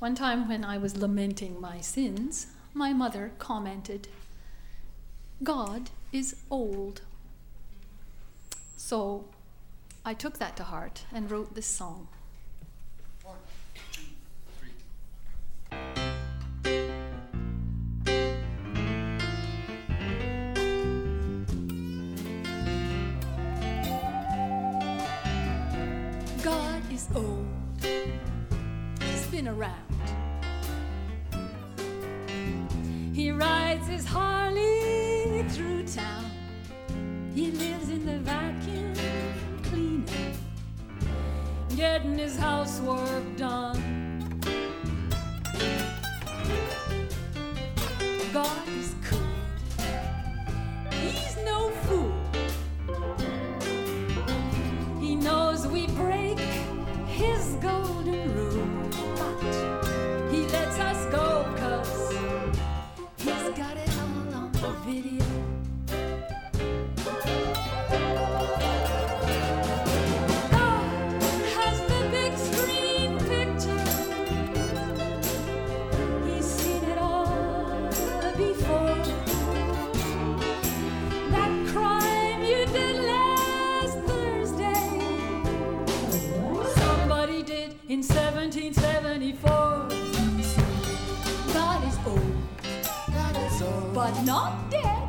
One time when I was lamenting my sins, my mother commented, "God is old." So I took that to heart and wrote this song. 1, 2, 3. God is old. He's been around. He rides his Harley through town. He lives in the vacuum cleaner, getting his housework done. God is cool. He's no fool. He knows we break his golden rule, but he lets us go 'cause he's got it all on video. God has the big screen picture. He's seen it all before. That crime you did last Thursday, somebody did in 1774. God is old, but not dead.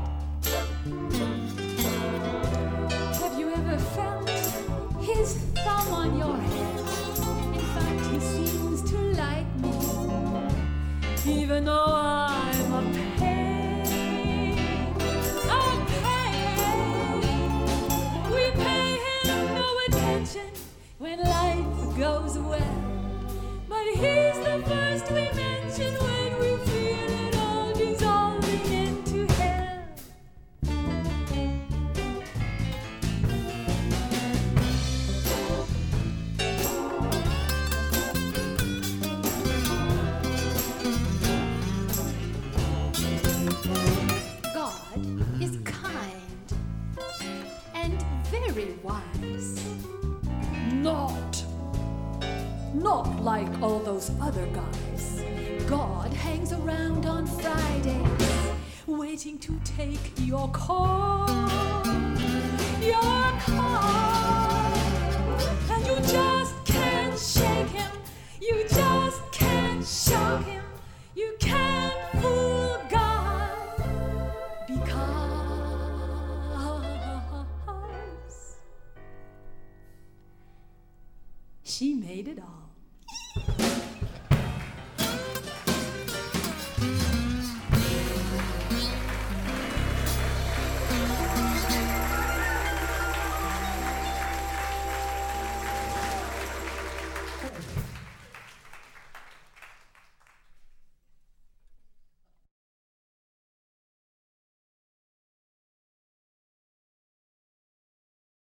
Have you ever felt his thumb on your head? In fact, he seems to like me, even though I'm a pain. A pain. We pay him no attention when life goes well, but he's the first we mention when we feel it all dissolving into hell. God is kind and very wise. Not like all those other guys. God hangs around on Fridays, waiting to take your call. Your call. And you just can't shake him. You just can't shock him. You can't fool God because she made it all.